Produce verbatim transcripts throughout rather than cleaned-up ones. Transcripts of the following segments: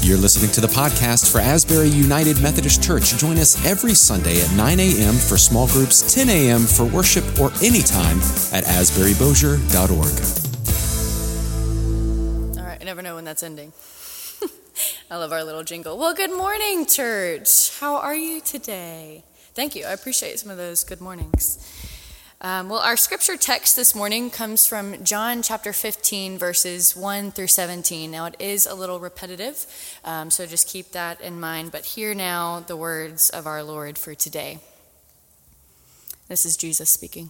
You're listening to the podcast for Asbury United Methodist Church. Join us every Sunday at nine a.m. for small groups, ten a.m. for worship, or anytime at asbury bossier dot org. All right, I never know when that's ending. I love our little jingle. Well, good morning, church. How are you today? Thank you. I appreciate some of those good mornings. Um, well, our scripture text this morning comes from John chapter fifteen, verses one through seventeen. Now, it is a little repetitive, um, so just keep that in mind. But hear now the words of our Lord for today. This is Jesus speaking.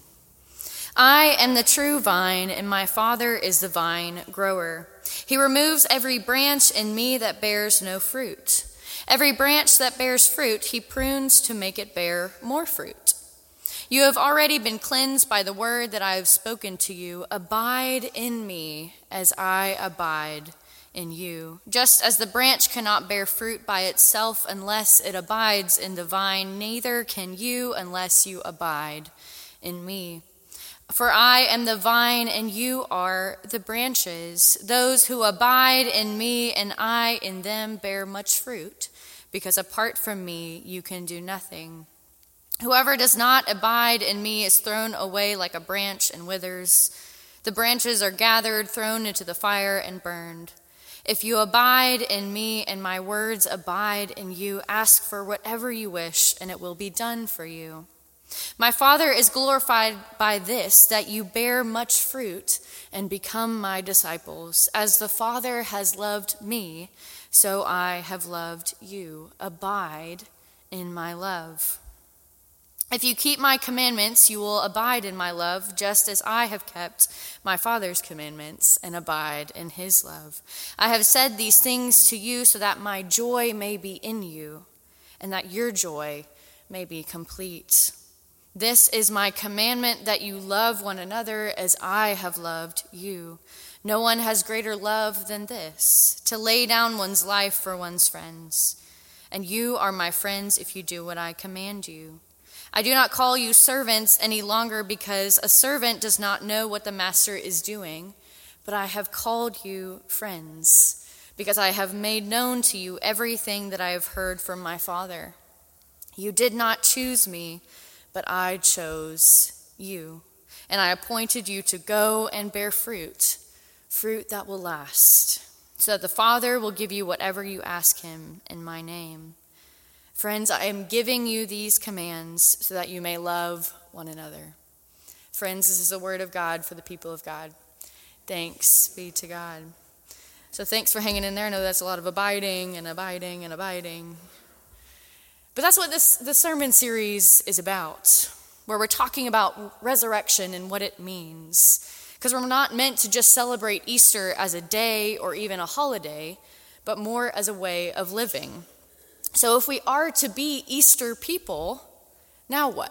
I am the true vine, and my Father is the vine grower. He removes every branch in me that bears no fruit. Every branch that bears fruit, he prunes to make it bear more fruit. You have already been cleansed by the word that I have spoken to you. Abide in me as I abide in you. Just as the branch cannot bear fruit by itself unless it abides in the vine, neither can you unless you abide in me. For I am the vine and you are the branches. Those who abide in me and I in them bear much fruit, because apart from me you can do nothing. Whoever does not abide in me is thrown away like a branch and withers. The branches are gathered, thrown into the fire, and burned. If you abide in me and my words abide in you, ask for whatever you wish, and it will be done for you. My Father is glorified by this, that you bear much fruit and become my disciples. As the Father has loved me, so I have loved you. Abide in my love. If you keep my commandments, you will abide in my love, just as I have kept my Father's commandments and abide in his love. I have said these things to you so that my joy may be in you, and that your joy may be complete. This is my commandment, that you love one another as I have loved you. No one has greater love than this, to lay down one's life for one's friends. And you are my friends if you do what I command you. I do not call you servants any longer, because a servant does not know what the master is doing, but I have called you friends, because I have made known to you everything that I have heard from my Father. You did not choose me, but I chose you, and I appointed you to go and bear fruit, fruit that will last, so that the Father will give you whatever you ask him in my name. Friends, I am giving you these commands so that you may love one another. Friends, this is the word of God for the people of God. Thanks be to God. So thanks for hanging in there. I know that's a lot of abiding and abiding and abiding. But that's what this, this sermon series is about, where we're talking about resurrection and what it means. Because we're not meant to just celebrate Easter as a day or even a holiday, but more as a way of living. So if we are to be Easter people, now what?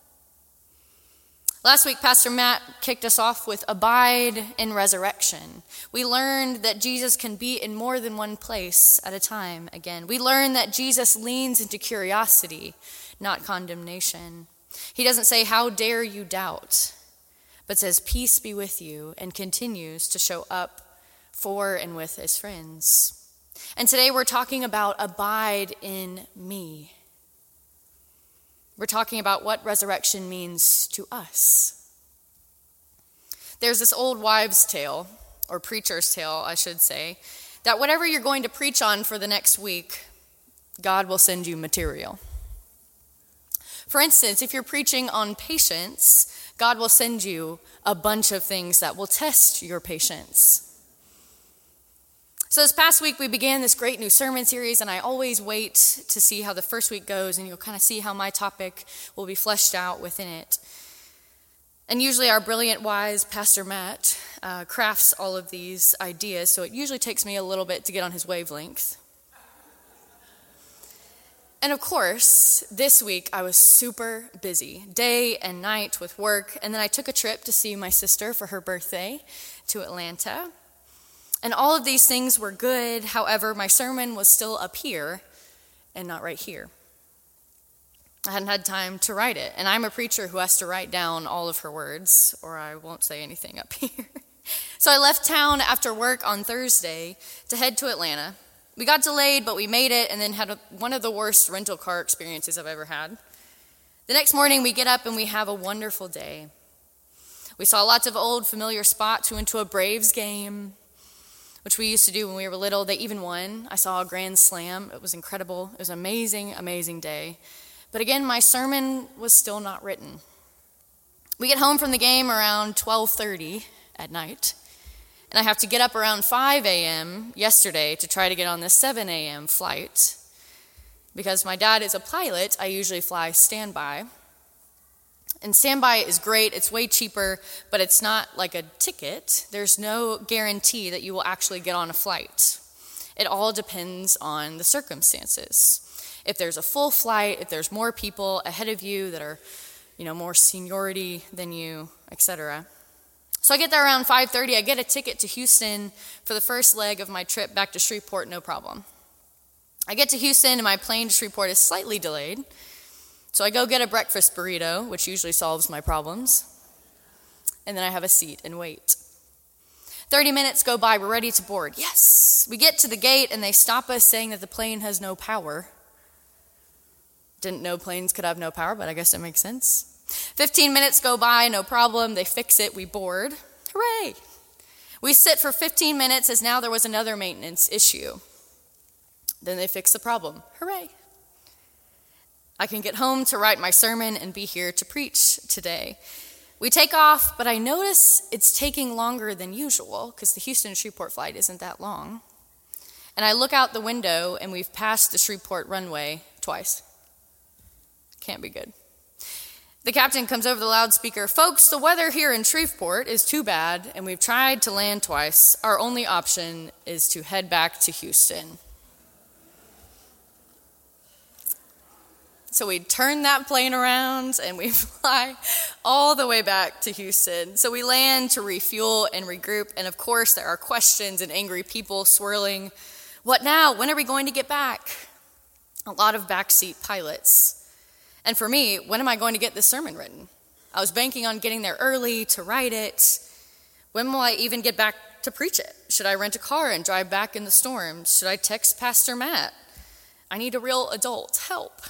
Last week, Pastor Matt kicked us off with abide in resurrection. We learned that Jesus can be in more than one place at a time again. We learned that Jesus leans into curiosity, not condemnation. He doesn't say, "How dare you doubt?" but says, "Peace be with you," and continues to show up for and with his friends. And today we're talking about abide in me. We're talking about what resurrection means to us. There's this old wives' tale, or preacher's tale, I should say, that whatever you're going to preach on for the next week, God will send you material. For instance, if you're preaching on patience, God will send you a bunch of things that will test your patience. So this past week, we began this great new sermon series, and I always wait to see how the first week goes, and you'll kind of see how my topic will be fleshed out within it. And usually our brilliant, wise Pastor Matt uh, crafts all of these ideas, so it usually takes me a little bit to get on his wavelength. And of course, this week I was super busy, day and night with work, and then I took a trip to see my sister for her birthday to Atlanta. And all of these things were good. However, my sermon was still up here and not right here. I hadn't had time to write it. And I'm a preacher who has to write down all of her words, or I won't say anything up here. So I left town after work on Thursday to head to Atlanta. We got delayed, but we made it, and then had a, one of the worst rental car experiences I've ever had. The next morning, we get up and we have a wonderful day. We saw lots of old familiar spots. We went to a Braves game, which we used to do when we were little. They even won. I saw a grand slam. It was incredible. It was an amazing, amazing day. But again, my sermon was still not written. We get home from the game around twelve thirty at night, and I have to get up around five a.m. yesterday to try to get on the seven a.m. flight. Because my dad is a pilot, I usually fly standby. And standby is great. It's way cheaper, but it's not like a ticket. There's no guarantee that you will actually get on a flight. It all depends on the circumstances. If there's a full flight, if there's more people ahead of you that are, you know, more seniority than you, et cetera. So I get there around five thirty. I get a ticket to Houston for the first leg of my trip back to Shreveport, no problem. I get to Houston, and my plane to Shreveport is slightly delayed. So I go get a breakfast burrito, which usually solves my problems. And then I have a seat and wait. thirty minutes go by. We're ready to board. Yes. We get to the gate, and they stop us saying that the plane has no power. Didn't know planes could have no power, but I guess it makes sense. fifteen minutes go by, no problem. They fix it. We board. Hooray. We sit for fifteen minutes as now there was another maintenance issue. Then they fix the problem. Hooray. I can get home to write my sermon and be here to preach today. We take off, but I notice it's taking longer than usual because the Houston Shreveport flight isn't that long. And I look out the window, and we've passed the Shreveport runway twice. Can't be good. The captain comes over the loudspeaker. Folks, the weather here in Shreveport is too bad, and we've tried to land twice. Our only option is to head back to Houston. So we turn that plane around, and we fly all the way back to Houston. So we land to refuel and regroup, and of course there are questions and angry people swirling. What now? When are we going to get back? A lot of backseat pilots. And for me, when am I going to get this sermon written? I was banking on getting there early to write it. When will I even get back to preach it? Should I rent a car and drive back in the storms? Should I text Pastor Matt? I need a real adult help.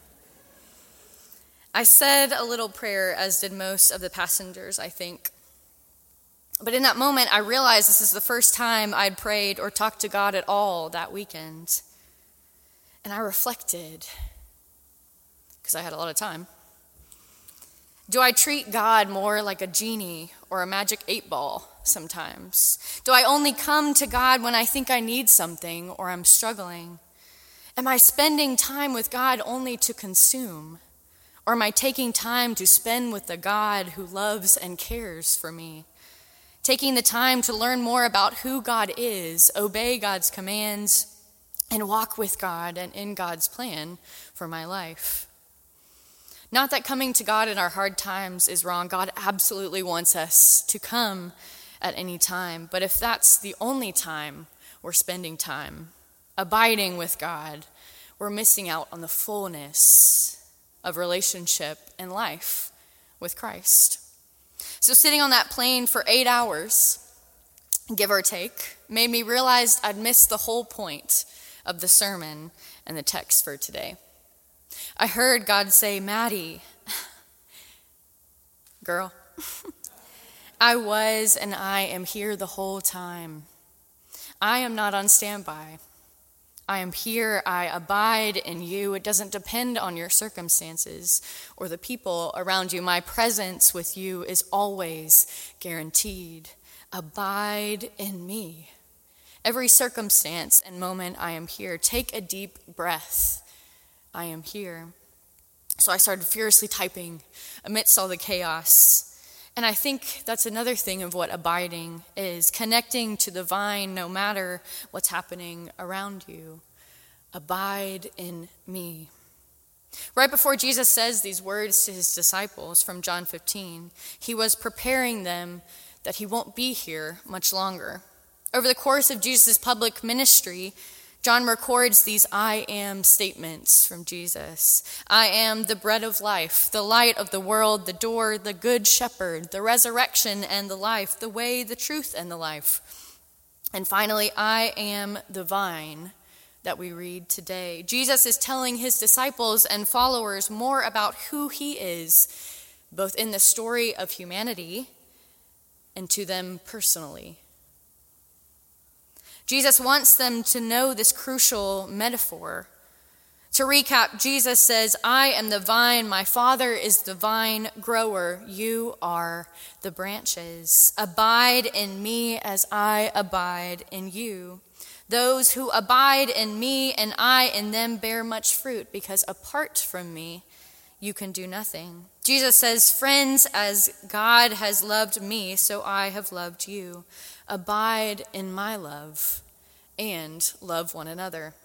I said a little prayer, as did most of the passengers, I think. But in that moment, I realized this is the first time I'd prayed or talked to God at all that weekend. And I reflected, because I had a lot of time. Do I treat God more like a genie or a magic eight ball sometimes? Do I only come to God when I think I need something or I'm struggling? Am I spending time with God only to consume? Or am I taking time to spend with the God who loves and cares for me? Taking the time to learn more about who God is, obey God's commands, and walk with God and in God's plan for my life. Not that coming to God in our hard times is wrong. God absolutely wants us to come at any time. But if that's the only time we're spending time abiding with God, we're missing out on the fullness of relationship and life with Christ. So sitting on that plane for eight hours, give or take, made me realize I'd missed the whole point of the sermon and the text for today. I heard God say, Maddie, girl, I was and I am here the whole time. I am not on standby. I am here, I abide in you. It doesn't depend on your circumstances or the people around you. My presence with you is always guaranteed. Abide in me. Every circumstance and moment I am here. Take a deep breath. I am here. So I started furiously typing amidst all the chaos. And I think that's another thing of what abiding is, connecting to the vine no matter what's happening around you. Abide in me. Right before Jesus says these words to his disciples from John fifteen, he was preparing them that he won't be here much longer. Over the course of Jesus' public ministry, John records these I am statements from Jesus. I am the bread of life, the light of the world, the door, the good shepherd, the resurrection and the life, the way, the truth, and the life. And finally, I am the vine. that we read today. Jesus is telling his disciples and followers more about who he is, both in the story of humanity and to them personally. Jesus wants them to know this crucial metaphor. To recap, Jesus says, I am the vine, my Father is the vine grower, you are the branches. Abide in me as I abide in you. Those who abide in me and I in them bear much fruit, because apart from me, you can do nothing. Jesus says, friends, as God has loved me, so I have loved you. Abide in my love and love one another.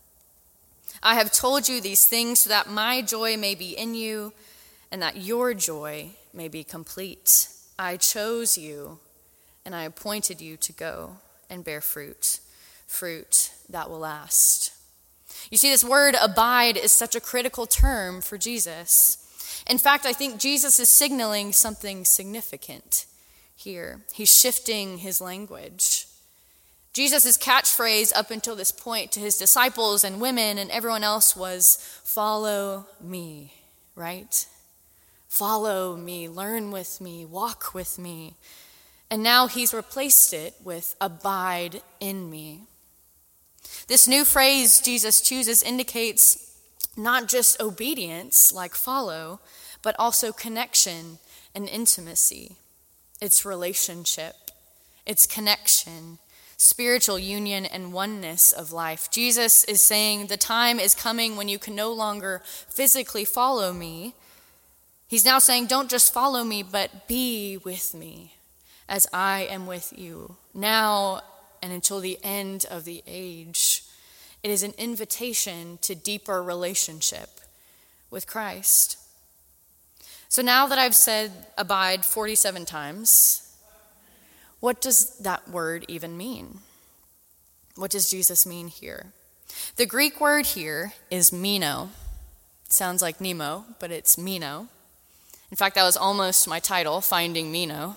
I have told you these things so that my joy may be in you and that your joy may be complete. I chose you and I appointed you to go and bear fruit, fruit that will last. You see, this word abide is such a critical term for Jesus. In fact, I think Jesus is signaling something significant here. He's shifting his language. Jesus' catchphrase up until this point to his disciples and women and everyone else was, follow me, right? Follow me, learn with me, walk with me. And now he's replaced it with abide in me. This new phrase Jesus chooses indicates not just obedience, like follow, but also connection and intimacy. It's relationship, it's connection, spiritual union and oneness of life. Jesus is saying the time is coming when you can no longer physically follow me. He's now saying, don't just follow me, but be with me as I am with you, now and until the end of the age. It is an invitation to deeper relationship with Christ. So now that I've said abide forty-seven times, what does that word even mean? What does Jesus mean here? The Greek word here is meno. Sounds like Nemo, but it's meno. In fact, that was almost my title, Finding Meno.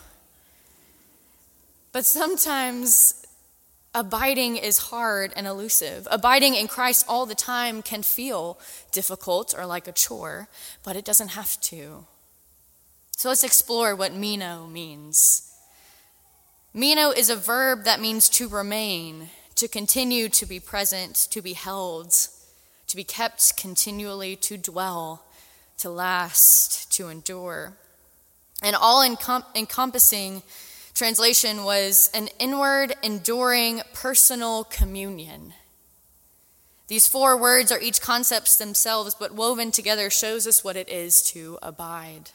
But sometimes abiding is hard and elusive. Abiding in Christ all the time can feel difficult or like a chore, but it doesn't have to. So let's explore what meno means. Meno is a verb that means to remain, to continue to be present, to be held, to be kept continually, to dwell, to last, to endure. An all-encompassing translation was an inward, enduring, personal communion. These four words are each concepts themselves, but woven together shows us what it is to abide.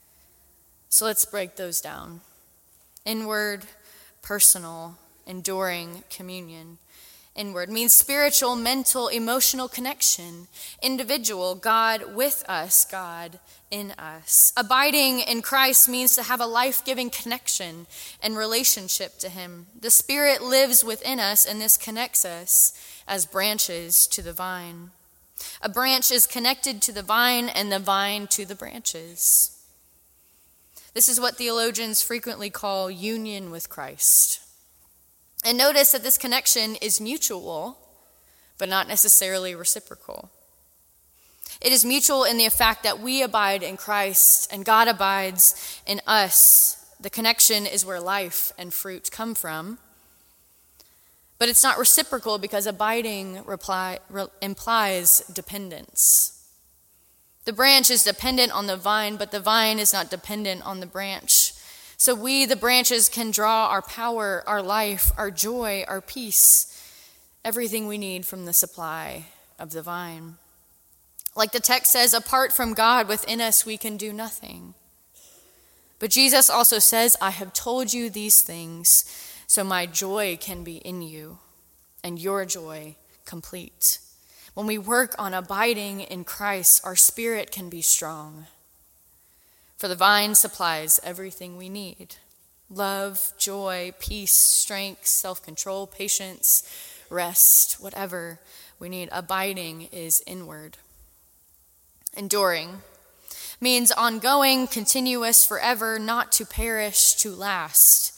So let's break those down. Inward, personal, enduring communion. Inward means spiritual, mental, emotional connection. Individual, God with us, God in us. Abiding in Christ means to have a life-giving connection and relationship to him. The Spirit lives within us, and this connects us as branches to the vine. A branch is connected to the vine, and the vine to the branches. This is what theologians frequently call union with Christ. And notice that this connection is mutual, but not necessarily reciprocal. It is mutual in the fact that we abide in Christ and God abides in us. The connection is where life and fruit come from. But it's not reciprocal because abiding reply, re, implies dependence. The branch is dependent on the vine, but the vine is not dependent on the branch. So we, the branches, can draw our power, our life, our joy, our peace, everything we need from the supply of the vine. Like the text says, apart from God within us, we can do nothing. But Jesus also says, I have told you these things so my joy can be in you and your joy complete. When we work on abiding in Christ, our spirit can be strong. For the vine supplies everything we need. Love, joy, peace, strength, self-control, patience, rest, whatever we need. Abiding is inward. Enduring means ongoing, continuous, forever, not to perish, to last.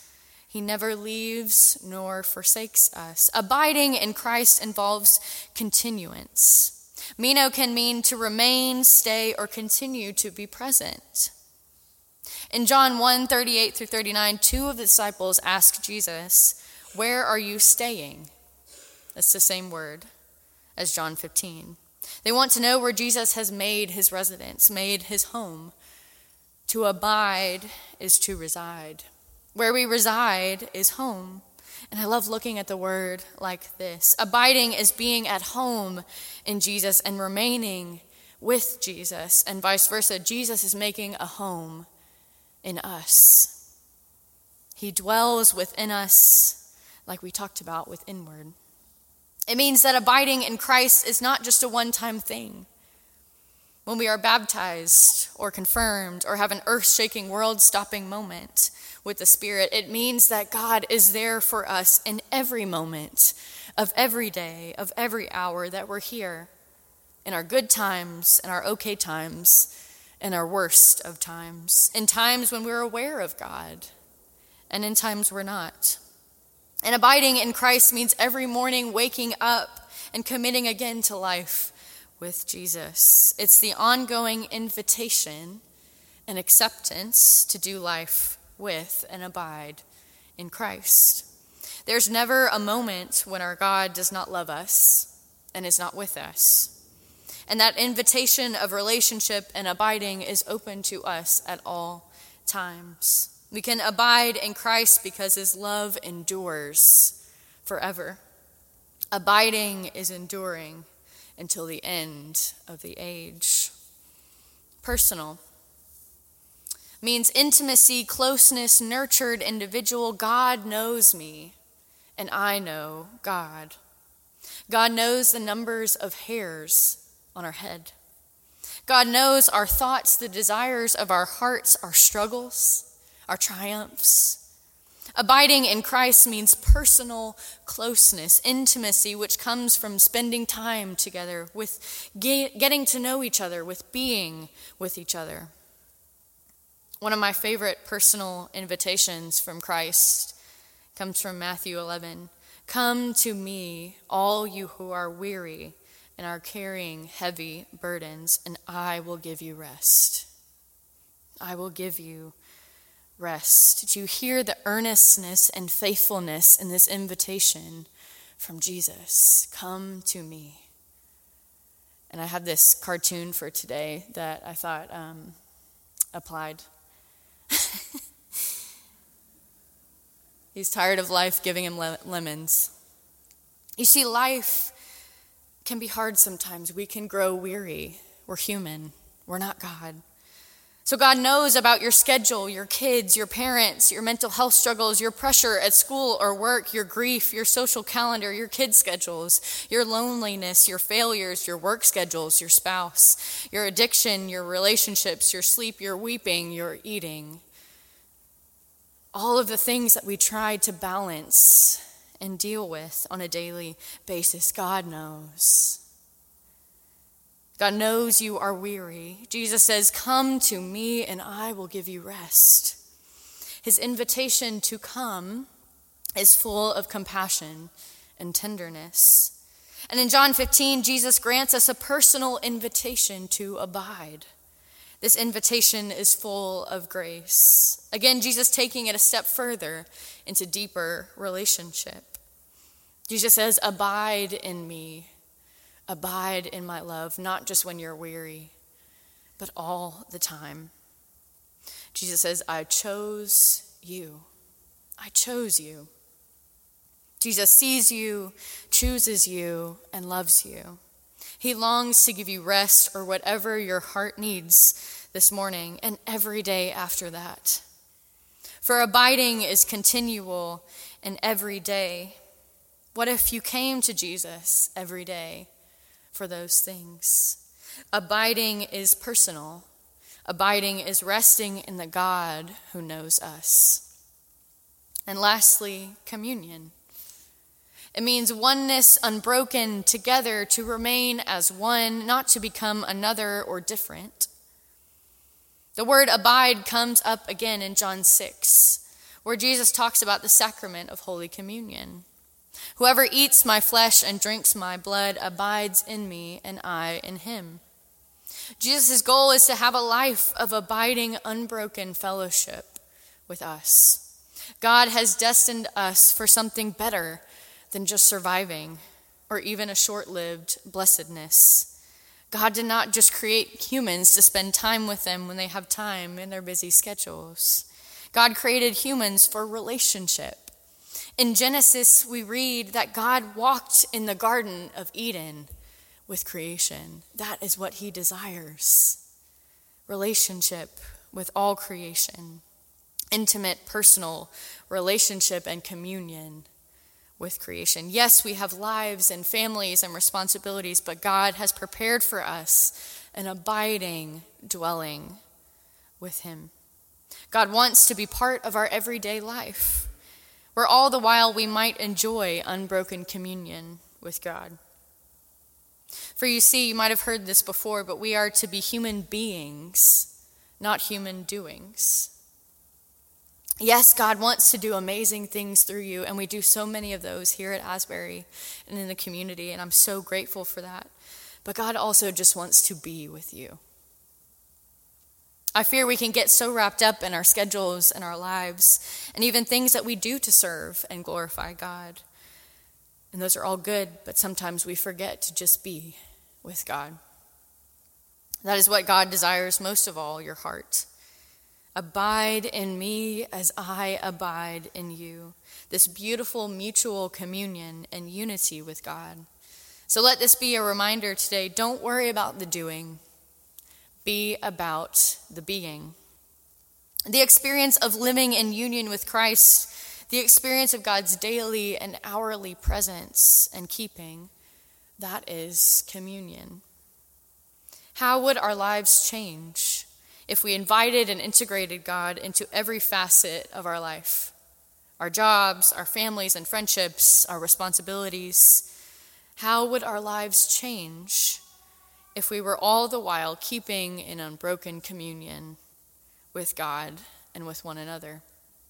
He never leaves nor forsakes us. Abiding in Christ involves continuance. Meno can mean to remain, stay, or continue to be present. In John one, thirty-eight through thirty-nine, two of the disciples asked Jesus, "Where are you staying?" That's the same word as John fifteen. They want to know where Jesus has made his residence, made his home. To abide is to reside. Where we reside is home. And I love looking at the word like this. Abiding is being at home in Jesus and remaining with Jesus, and vice versa. Jesus is making a home in us. He dwells within us, like we talked about with inward. It means that abiding in Christ is not just a one-time thing. When we are baptized or confirmed or have an earth-shaking, world-stopping moment with the Spirit, it means that God is there for us in every moment of every day, of every hour that we're here, in our good times, in our okay times, in our worst of times, in times when we're aware of God, and in times we're not. And abiding in Christ means every morning waking up and committing again to life with Jesus. It's the ongoing invitation and acceptance to do life with and abide in Christ. There's never a moment when our God does not love us and is not with us. And that invitation of relationship and abiding is open to us at all times. We can abide in Christ because his love endures forever. Abiding is enduring until the end of the age. Personal means intimacy, closeness, nurtured individual. God knows me, and I know God. God knows the numbers of hairs on our head. God knows our thoughts, the desires of our hearts, our struggles, our triumphs. Abiding in Christ means personal closeness, intimacy, which comes from spending time together, with getting to know each other, with being with each other. One of my favorite personal invitations from Christ comes from Matthew eleven. "Come to me, all you who are weary and are carrying heavy burdens, and I will give you rest." I will give you rest. Do you hear the earnestness and faithfulness in this invitation from Jesus? Come to me. And I have this cartoon for today that I thought um, applied. He's tired of life giving him le- lemons. You see, life can be hard sometimes. We can grow weary. We're human. We're not God. So God knows about your schedule, your kids, your parents, your mental health struggles, your pressure at school or work, your grief, your social calendar, your kids' schedules, your loneliness, your failures, your work schedules, your spouse, your addiction, your relationships, your sleep, your weeping, your eating. All of the things that we try to balance and deal with on a daily basis, God knows. God knows you are weary. Jesus says, "Come to me and I will give you rest." His invitation to come is full of compassion and tenderness. And in John fifteen, Jesus grants us a personal invitation to abide. This invitation is full of grace. Again, Jesus taking it a step further into deeper relationship. Jesus says, "Abide in me. Abide in my love," not just when you're weary, but all the time. Jesus says, "I chose you. I chose you." Jesus sees you, chooses you, and loves you. He longs to give you rest or whatever your heart needs this morning and every day after that. For abiding is continual and every day. What if you came to Jesus every day for those things? Abiding is personal. Abiding is resting in the God who knows us. And lastly, communion. It means oneness, unbroken, together, to remain as one, not to become another or different. The word abide comes up again in John six, where Jesus talks about the sacrament of Holy Communion. Whoever eats my flesh and drinks my blood abides in me, and I in him. Jesus' goal is to have a life of abiding, unbroken fellowship with us. God has destined us for something better than just surviving or even a short-lived blessedness. God did not just create humans to spend time with them when they have time in their busy schedules. God created humans for relationship. In Genesis, we read that God walked in the Garden of Eden with creation. That is what he desires. Relationship with all creation. Intimate, personal relationship and communion with creation. Yes, we have lives and families and responsibilities, but God has prepared for us an abiding dwelling with him. God wants to be part of our everyday life, where all the while we might enjoy unbroken communion with God. For you see, you might have heard this before, but we are to be human beings, not human doings. Yes, God wants to do amazing things through you, and we do so many of those here at Asbury and in the community, and I'm so grateful for that. But God also just wants to be with you. I fear we can get so wrapped up in our schedules and our lives, and even things that we do to serve and glorify God. And those are all good, but sometimes we forget to just be with God. That is what God desires most of all, your heart. Abide in me as I abide in you. This beautiful mutual communion and unity with God. So let this be a reminder today. Don't worry about the doing. Be about the being. The experience of living in union with Christ, the experience of God's daily and hourly presence and keeping, that is communion. How would our lives change if we invited and integrated God into every facet of our life? Our jobs, our families and friendships, our responsibilities. How would our lives change if we were all the while keeping in unbroken communion with God and with one another?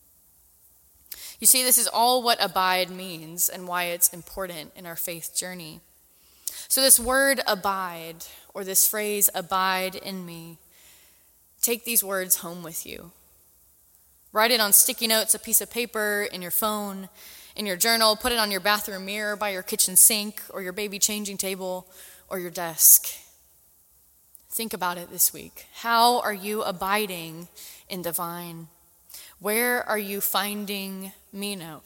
You see, this is all what abide means and why it's important in our faith journey. So this word abide, or this phrase, abide in me, take these words home with you. Write it on sticky notes, a piece of paper, in your phone, in your journal. Put it on your bathroom mirror, by your kitchen sink, or your baby changing table, or your desk. Think about it this week. How are you abiding in the vine? Where are you finding me now?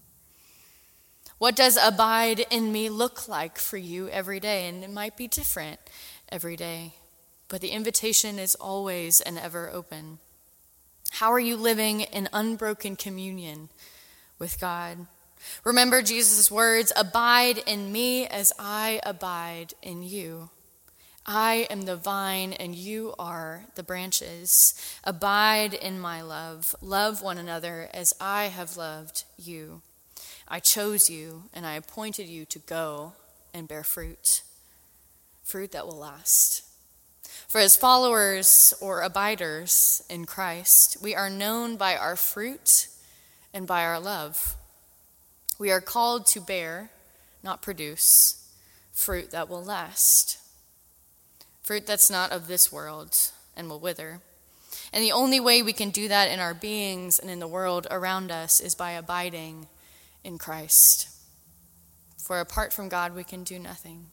What does abide in me look like for you every day? And it might be different every day, but the invitation is always and ever open. How are you living in unbroken communion with God? Remember Jesus' words, abide in me as I abide in you. I am the vine and you are the branches. Abide in my love. Love one another as I have loved you. I chose you and I appointed you to go and bear fruit. Fruit that will last. For as followers or abiders in Christ, we are known by our fruit and by our love. We are called to bear, not produce, fruit that will last. Fruit that's not of this world and will wither. And the only way we can do that in our beings and in the world around us is by abiding in Christ. For apart from God, we can do nothing.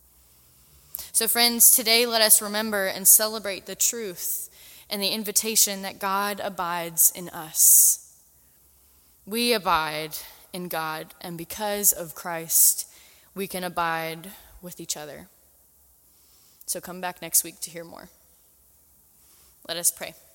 So friends, today let us remember and celebrate the truth and the invitation that God abides in us. We abide in God, and because of Christ, we can abide with each other. So come back next week to hear more. Let us pray.